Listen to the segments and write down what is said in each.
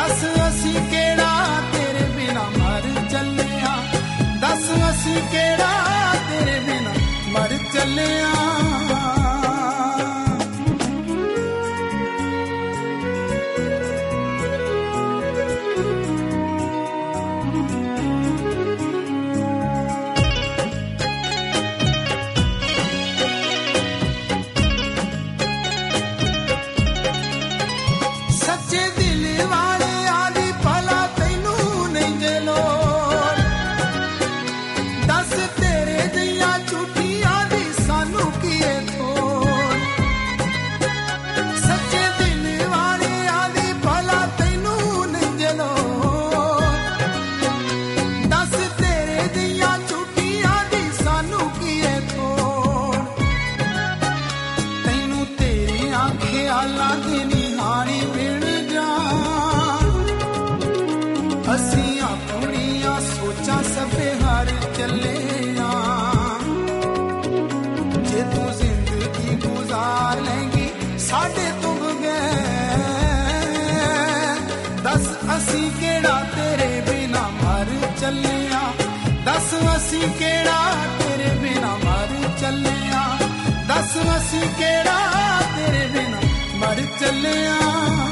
दस असी केड़ा तेरे बिना मर चले आ, दस असी केड़ा तेरे बिना मर चले आ। असी केड़ा तेरे बिना मर चले आ, दस असी केड़ा तेरे बिना मर चले आ, दस असी केड़ा तेरे बिना मर चले आ।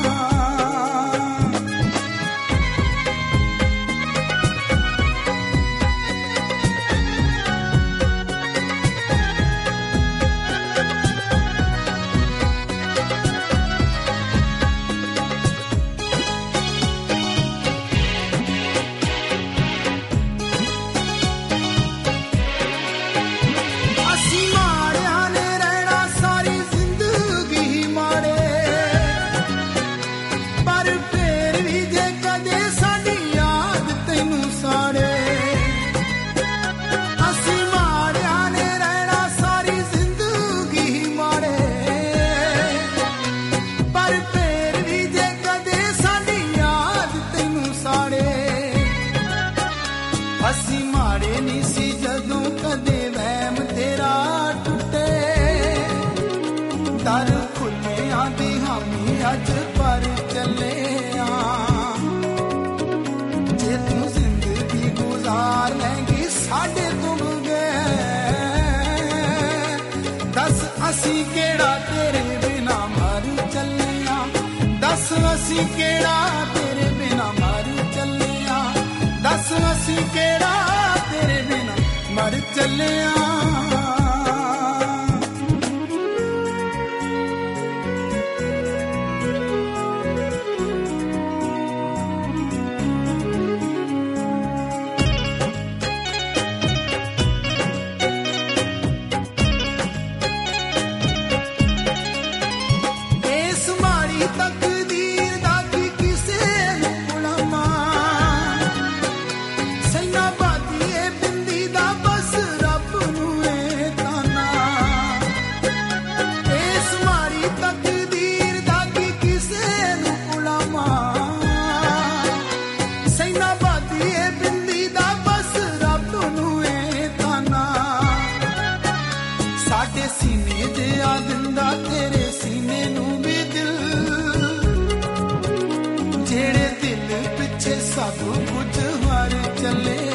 असी केड़ा तेरे बिना मर चले आ, दस असी केड़ा तेरे बिना मर चले आ, दस असी केड़ा तेरे बिना मर चले आ। सब कुछ हर चले